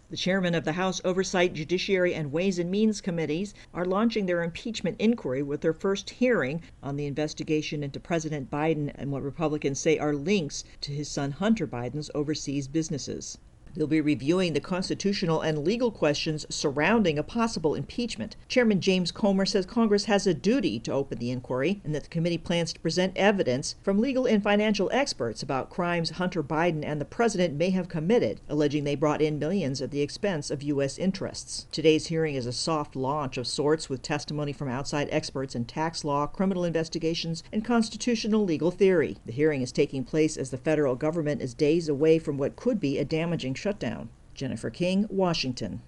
The chairman of the House Oversight, Judiciary, and Ways and Means Committees are launching their impeachment inquiry with their first hearing on the investigation into President Biden and what Republicans say are links to his son Hunter Biden's overseas businesses. They'll be reviewing the constitutional and legal questions surrounding a possible impeachment. Chairman James Comer says Congress has a duty to open the inquiry and that the committee plans to present evidence from legal and financial experts about crimes Hunter Biden and the president may have committed, alleging they brought in millions at the expense of U.S. interests. Today's hearing is a soft launch of sorts with testimony from outside experts in tax law, criminal investigations, and constitutional legal theory. The hearing is taking place as the federal government is days away from what could be a damaging shutdown. Jennifer King, Washington.